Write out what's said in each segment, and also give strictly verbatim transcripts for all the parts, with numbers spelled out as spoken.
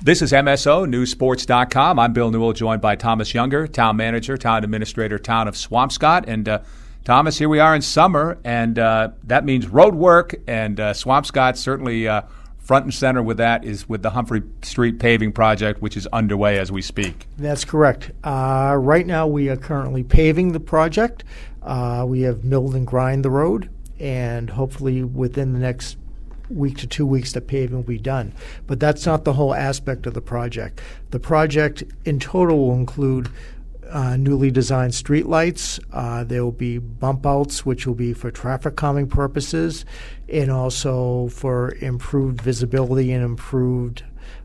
This is M S O News Sports dot com. I'm Bill Newell, joined by Thomas Younger, Town Manager, Town Administrator, Town of Swampscott. And uh, Thomas, here we are in summer, and uh, that means road work, and uh, Swampscott certainly uh, front and center with that is with the Humphrey Street paving project, which is underway as we speak. That's correct. Uh, right now we are currently paving the project. Uh, we have milled and grind the road, and hopefully within the next week to two weeks the paving will be done. But that's not the whole aspect of the project. The project in total will include uh, newly designed street lights. Uh, there will be bump outs, which will be for traffic calming purposes, and also for improved visibility and improved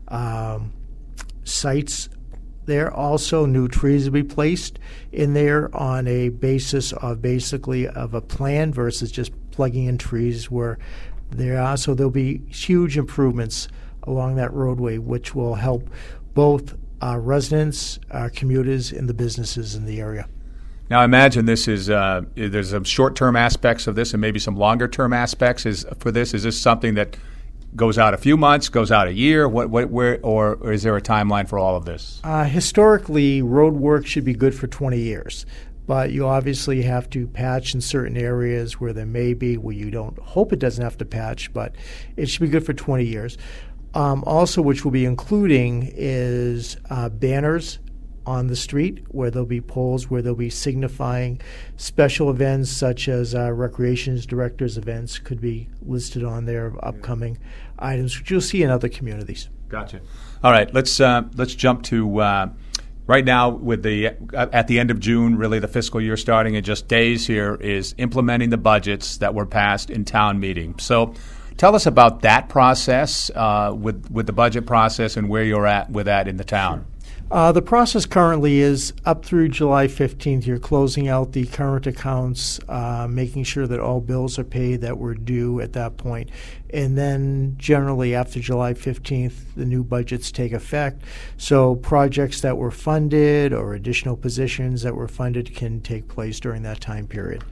um, sights. There also new trees will be placed in there on a basis of basically of a plan versus just plugging in trees where there are. So there'll be huge improvements along that roadway, which will help both our residents, our commuters, and the businesses in the area. Now, I imagine this is uh, there's some short-term aspects of this and maybe some longer-term aspects is for this. Is this something that goes out a few months, goes out a year? What, what, where, or, or is there a timeline for all of this? Uh, historically, road work should be good for twenty years. But you obviously have to patch in certain areas where there may be, where you don't hope it doesn't have to patch, but it should be good for twenty years. Um, also, which we'll be including is uh, banners on the street where there'll be poles where they'll be signifying special events such as uh, recreations directors events could be listed on their upcoming items, which you'll see in other communities. Gotcha. All right, let's uh, let's jump to uh, right now with the at the end of June, really the fiscal year starting in just days here is implementing the budgets that were passed in town meeting. So tell us about that process uh, with, with the budget process and where you're at with that in the town. Sure. Uh, the process currently is up through July fifteenth. You're closing out the current accounts, uh, making sure that all bills are paid that were due at that point. And then generally after July fifteenth, the new budgets take effect. So projects that were funded or additional positions that were funded can take place during that time period.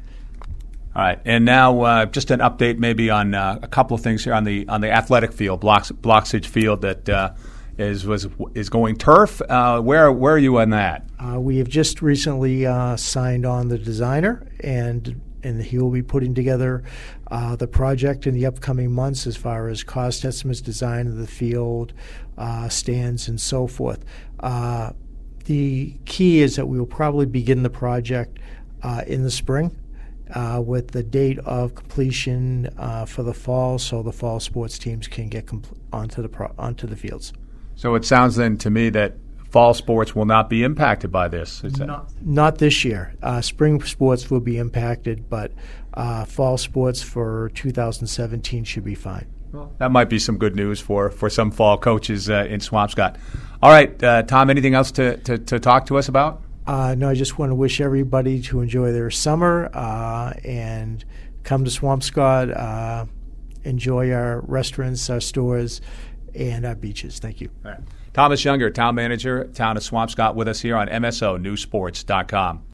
All right, and now uh, just an update maybe on uh, a couple of things here on the on the athletic field, Blocks, Bloxage Field that uh, is was is going turf. Uh, where where are you on that? Uh, we have just recently uh, signed on the designer, and and he will be putting together uh, the project in the upcoming months as far as cost estimates, design of the field, uh, stands, and so forth. Uh, the key is that we will probably begin the project uh, in the spring. Uh, with the date of completion uh, for the fall, so the fall sports teams can get compl- onto the pro- onto the fields. So it sounds then to me that fall sports will not be impacted by this. Is not, not this year. Uh, spring sports will be impacted, but uh, fall sports for two thousand seventeen should be fine. Well, that might be some good news for, for some fall coaches uh, in Swampscott. All right, uh, Tom, anything else to, to, to talk to us about? Uh, no, I just want to wish everybody to enjoy their summer uh, and come to Swampscott, uh, enjoy our restaurants, our stores, and our beaches. Thank you. All right. Thomas Younger, Town Manager, Town of Swampscott, with us here on M S O News Sports dot com.